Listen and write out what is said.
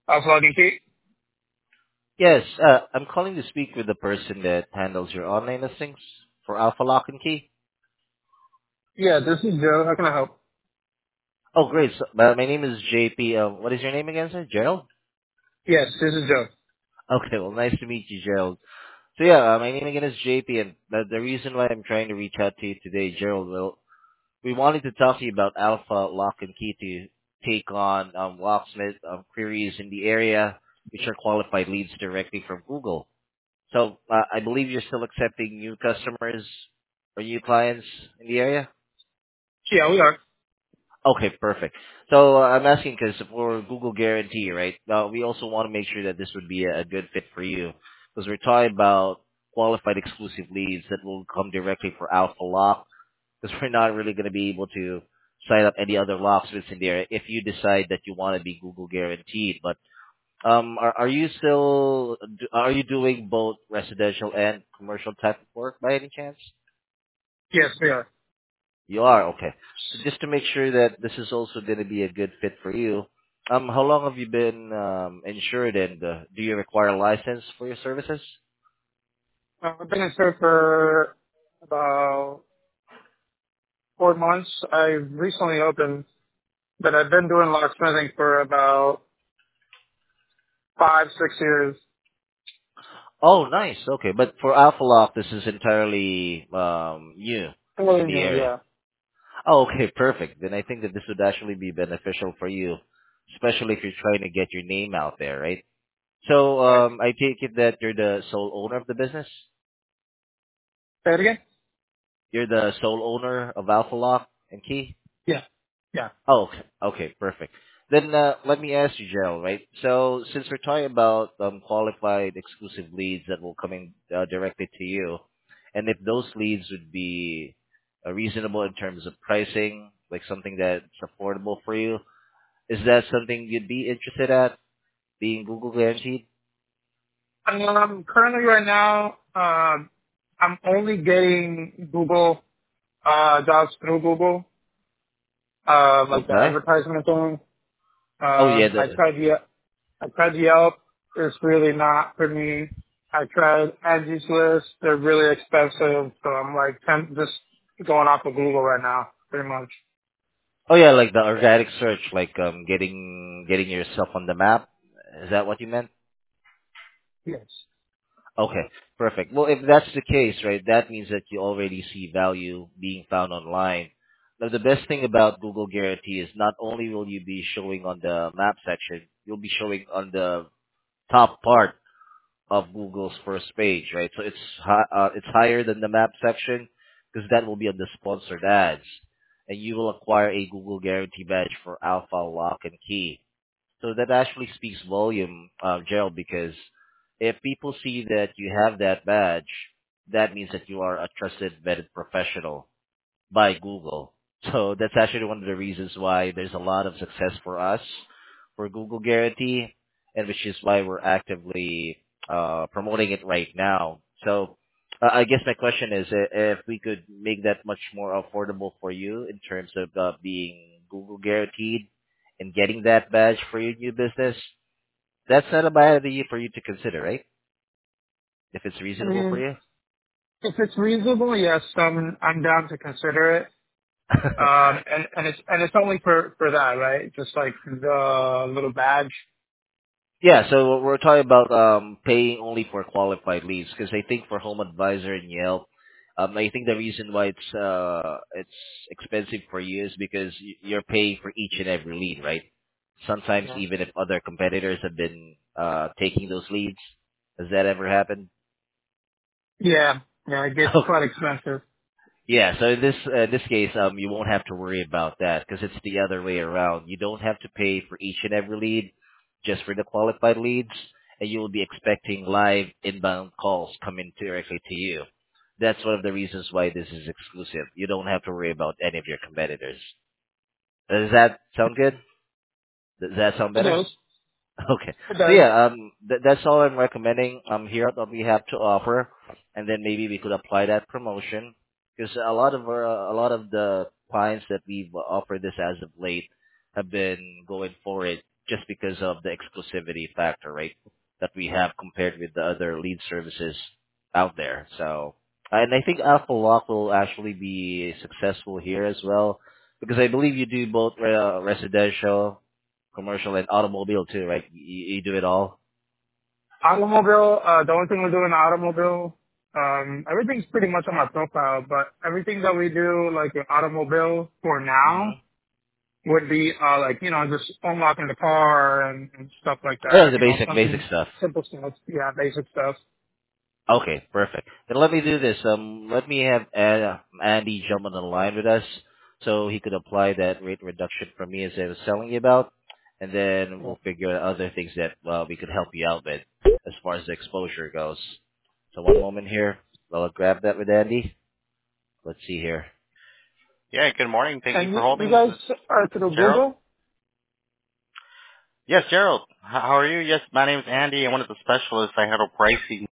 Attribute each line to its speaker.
Speaker 1: Logging Key?
Speaker 2: Yes, I'm calling to speak with the person that handles your online listings for Alpha Lock and Key.
Speaker 1: Yeah, this is Joe. How can I help?
Speaker 2: Oh, great. So, my name is JP. What is your name again, sir? Gerald?
Speaker 1: Yes, this is Joe.
Speaker 2: Okay, well, nice to meet you, Gerald. So yeah, my name again is JP, and the reason why I'm trying to reach out to you today, Gerald, well, we wanted to talk to you about Alpha Lock and Key to take on locksmith queries in the area, which are qualified leads directly from Google. So I believe you're still accepting new customers or new clients in the area?
Speaker 1: Yeah, we are.
Speaker 2: Okay, perfect. So I'm asking because for Google Guarantee, right? We also want to make sure that this would be a good fit for you because we're talking about qualified exclusive leads that will come directly for Alpha Lock because we're not really going to be able to sign up any other locksmiths in there if you decide that you want to be Google Guaranteed. But are you still are you doing both residential and commercial type of work by any chance?
Speaker 1: Yes, we are.
Speaker 2: You are okay. So just to make sure that this is also going to be a good fit for you, how long have you been insured, and do you require a license for your services?
Speaker 1: I've been in store for about 4 months. I recently opened, but I've been doing locksmithing for about 5, 6 years.
Speaker 2: Oh, nice. Okay, but for Alpha Lock, this is entirely new in
Speaker 1: Really
Speaker 2: the
Speaker 1: new,
Speaker 2: area.
Speaker 1: yeah.
Speaker 2: Oh, okay, perfect. Then I think that this would actually be beneficial for you, especially if you're trying to get your name out there, right? So
Speaker 1: Right.
Speaker 2: I take it that you're the sole owner of the business.
Speaker 1: Say it again?
Speaker 2: You're the sole owner of Alpha Lock and Key.
Speaker 1: Yeah. Yeah.
Speaker 2: Oh, okay. Okay, perfect. Then let me ask you, Gerald, right? So since we're talking about qualified exclusive leads that will coming directly to you, and if those leads would be reasonable in terms of pricing, like something that's affordable for you, is that something you'd be interested at, being Google guaranteed?
Speaker 1: Currently right now, I'm only getting Google, jobs through Google, like the
Speaker 2: Okay.
Speaker 1: advertisement thing.
Speaker 2: Oh yeah.
Speaker 1: I tried I tried Yelp. It's really not for me. I tried Angie's List. They're really expensive, so I'm like just going off of Google right now, pretty much.
Speaker 2: Oh yeah, like the organic search, like getting yourself on the map. Is that what you meant?
Speaker 1: Yes.
Speaker 2: Okay, perfect. Well, if that's the case, right, that means that you already see value being found online. Now, the best thing about Google Guarantee is not only will you be showing on the map section, you'll be showing on the top part of Google's first page, right? So it's higher than the map section because that will be on the sponsored ads, and you will acquire a Google Guarantee badge for Alpha Lock and Key. So that actually speaks volume, Gerald, because if people see that you have that badge, that means that you are a trusted, vetted professional by Google. So that's actually one of the reasons why there's a lot of success for us for Google Guarantee, and which is why we're actively promoting it right now. So I guess my question is if we could make that much more affordable for you in terms of being Google Guaranteed and getting that badge for your new business, that's not a bad idea for you to consider, right? If it's
Speaker 1: I
Speaker 2: reasonable for
Speaker 1: mean,
Speaker 2: you.
Speaker 1: if it's reasonable, yes, I'm down to consider it. And it's only for that, right? Just like the little badge.
Speaker 2: Yeah, so we're talking about paying only for qualified leads because I think for Home Advisor and Yelp, I think the reason why it's expensive for you is because you're paying for each and every lead, right? Sometimes
Speaker 1: Yeah.
Speaker 2: even if other competitors have been taking those leads, has that ever happened?
Speaker 1: Yeah. Yeah. It gets quite expensive.
Speaker 2: Yeah, so in this case, you won't have to worry about that because it's the other way around. You don't have to pay for each and every lead, just for the qualified leads, and you will be expecting live inbound calls coming directly to you. That's one of the reasons why this is exclusive. You don't have to worry about any of your competitors. Does that sound good? Does that sound
Speaker 1: It
Speaker 2: better?
Speaker 1: does.
Speaker 2: Okay.
Speaker 1: It
Speaker 2: So
Speaker 1: does.
Speaker 2: yeah, that's all I'm recommending. Here what we have to offer, and then maybe we could apply that promotion because a lot of the clients that we've offered this as of late have been going for it. just because of the exclusivity factor, right? That we have compared with the other lead services out there. So, and I think Alpha Lock will actually be successful here as well because I believe you do both residential, commercial, and automobile too, right? You do it all.
Speaker 1: Automobile, the only thing we do in the automobile, everything's pretty much on my profile, but everything that we do, like with automobile for now,
Speaker 2: Mm-hmm.
Speaker 1: would be, like, just unlocking the car and stuff like
Speaker 2: Yeah,
Speaker 1: that.
Speaker 2: the basic
Speaker 1: Something
Speaker 2: stuff.
Speaker 1: simple stuff. Yeah, basic stuff.
Speaker 2: Okay, perfect. Then let me do this. Let me have Andy jump on the line with us so he could apply that rate reduction for me as I was telling you about, and then
Speaker 1: Yeah.
Speaker 2: we'll figure out other things that we could help you out with as far as the exposure goes. So one moment here. I'll grab that with Andy. Let's see here.
Speaker 3: Yeah, good morning. Thank you
Speaker 1: And
Speaker 3: for
Speaker 1: you
Speaker 3: holding. This
Speaker 1: guys
Speaker 3: is
Speaker 1: are through
Speaker 3: Gerald.
Speaker 1: Google?
Speaker 3: Yes, Gerald. How are you? Yes, my name is Andy. I'm one of the specialists. I handle pricing